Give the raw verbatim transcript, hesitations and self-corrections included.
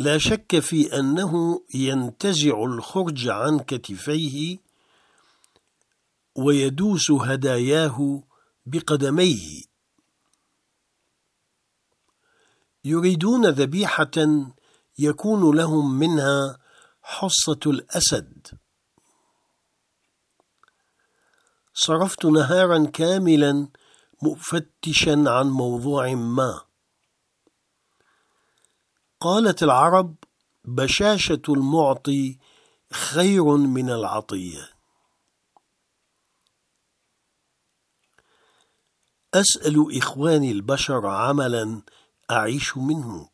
لا شك في أنه ينتزع الخرج عن كتفيه ويدوس هداياه بقدميه. يريدون ذبيحة يكون لهم منها حصة الأسد. صرفت نهارا كاملا مفتشا عن موضوع ما. قالت العرب: بشاشة المعطي خير من العطية. أسأل إخواني البشر عملا أعيش منه،